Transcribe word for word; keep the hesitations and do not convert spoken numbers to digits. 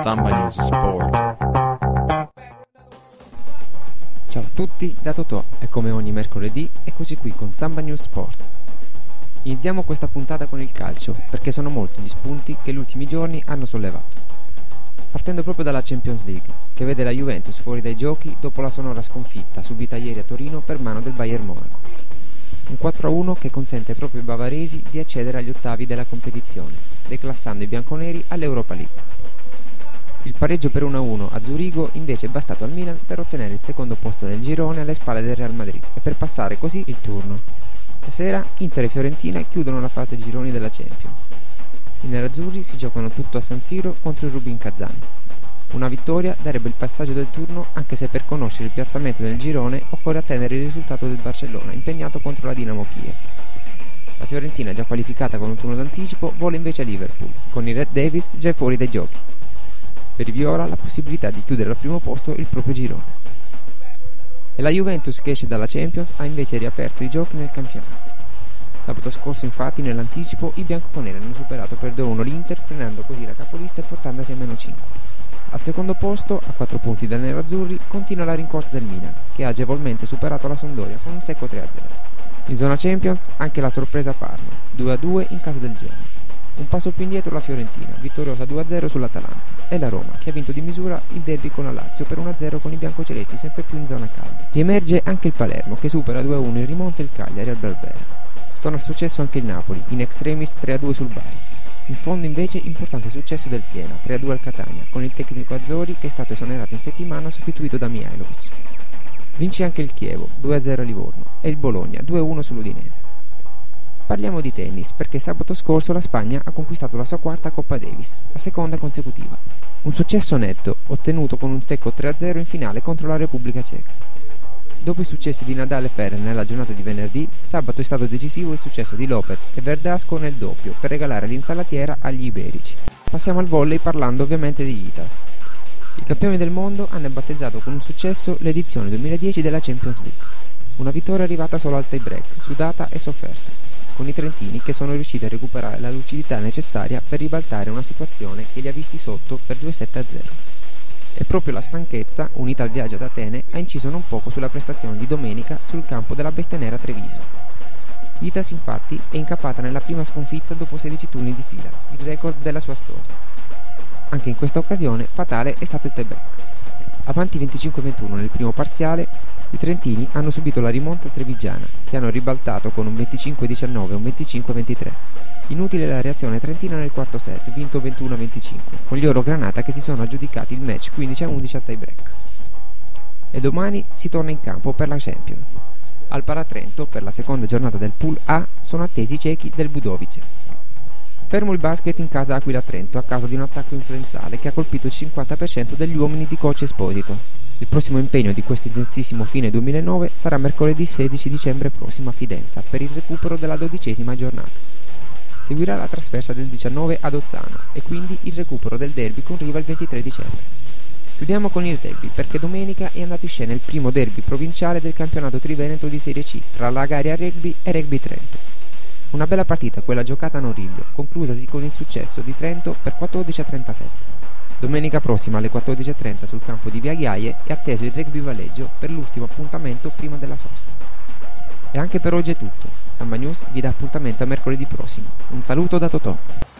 Samba News Sport. Ciao a tutti da Totò e come ogni mercoledì eccoci qui con Samba News Sport. Iniziamo questa puntata con il calcio perché sono molti gli spunti che gli ultimi giorni hanno sollevato. Partendo proprio dalla Champions League, che vede la Juventus fuori dai giochi dopo la sonora sconfitta subita ieri a Torino per mano del Bayern Monaco. Un quattro a uno che consente proprio ai bavaresi di accedere agli ottavi della competizione, declassando i bianconeri all'Europa League. Il pareggio per uno a uno a Zurigo invece è bastato al Milan per ottenere il secondo posto nel girone alle spalle del Real Madrid e per passare così il turno. Stasera Inter e Fiorentina chiudono la fase gironi della Champions. I nerazzurri si giocano tutto a San Siro contro il Rubin Kazan. Una vittoria darebbe il passaggio del turno, anche se per conoscere il piazzamento nel girone occorre attendere il risultato del Barcellona impegnato contro la Dinamo Kiev. La Fiorentina, già qualificata con un turno d'anticipo, vola invece a Liverpool, con i Red Devils già fuori dai giochi. Per i viola la possibilità di chiudere al primo posto il proprio girone. E la Juventus, che esce dalla Champions, ha invece riaperto i giochi nel campionato. Sabato scorso infatti nell'anticipo i bianconeri hanno superato per due a uno l'Inter, frenando così la capolista e portandosi a meno cinque. Al secondo posto, a quattro punti dai nerazzurri, continua la rincorsa del Milan, che ha agevolmente superato la Sampdoria con un secco tre a zero. In zona Champions anche la sorpresa Parma, due a due in casa del Genoa. Un passo più indietro la Fiorentina, vittoriosa due a zero sull'Atalanta, e la Roma, che ha vinto di misura il derby con la Lazio per uno a zero con i biancocelesti sempre più in zona calda. Riemerge anche il Palermo, che supera due a uno in rimonta il Cagliari al Berbera. Torna al successo anche il Napoli, in extremis tre a due sul Bari. In fondo invece importante successo del Siena, tre a due al Catania, con il tecnico Azzori che è stato esonerato in settimana sostituito da Mihailovic. Vince anche il Chievo, due a zero a Livorno, e il Bologna, due a uno sull'Udinese. Parliamo di tennis, perché sabato scorso la Spagna ha conquistato la sua quarta Coppa Davis, la seconda consecutiva. Un successo netto, ottenuto con un secco tre a zero in finale contro la Repubblica Ceca. Dopo i successi di Nadal e Federer nella giornata di venerdì, sabato è stato decisivo il successo di Lopez e Verdasco nel doppio per regalare l'insalatiera agli iberici. Passiamo al volley parlando ovviamente di Yitas. I campioni del mondo hanno battezzato con un successo l'edizione duemiladieci della Champions League. Una vittoria arrivata solo al tie break, sudata e sofferta, con i trentini che sono riusciti a recuperare la lucidità necessaria per ribaltare una situazione che li ha visti sotto per due sette a zero. E proprio la stanchezza, unita al viaggio ad Atene, ha inciso non poco sulla prestazione di domenica sul campo della Bestia Nera Treviso. Yitas infatti è incappata nella prima sconfitta dopo sedici turni di fila, il record della sua storia. Anche in questa occasione fatale è stato il tie break. Avanti venticinque a ventuno nel primo parziale, i trentini hanno subito la rimonta trevigiana, che hanno ribaltato con un venticinque a diciannove e un venticinque a ventitré. Inutile la reazione trentina nel quarto set, vinto ventuno a venticinque, con gli Oro Granata che si sono aggiudicati il match quindici a undici al tie break. E domani si torna in campo per la Champions. Al Paratrento, per la seconda giornata del Pool A, sono attesi i cechi del Budovice. Fermo il basket in casa Aquila Trento a causa di un attacco influenzale che ha colpito il cinquanta per cento degli uomini di coach Esposito. Il prossimo impegno di questo intensissimo fine duemilanove sarà mercoledì sedici dicembre prossimo a Fidenza per il recupero della dodicesima giornata. Seguirà la trasferta del diciannove ad Ozzano e quindi il recupero del derby con Riva il ventitré dicembre. Chiudiamo con il rugby perché domenica è andato in scena il primo derby provinciale del campionato triveneto di Serie C tra Lagaria Rugby e Rugby Trento. Una bella partita quella giocata a Noriglio, conclusasi con il successo di Trento per quattordici a trentasette. Domenica prossima alle quattordici e trenta sul campo di Via Ghiaie è atteso il Rugby Valeggio per l'ultimo appuntamento prima della sosta. E anche per oggi è tutto. Samba News vi dà appuntamento a mercoledì prossimo. Un saluto da Totò.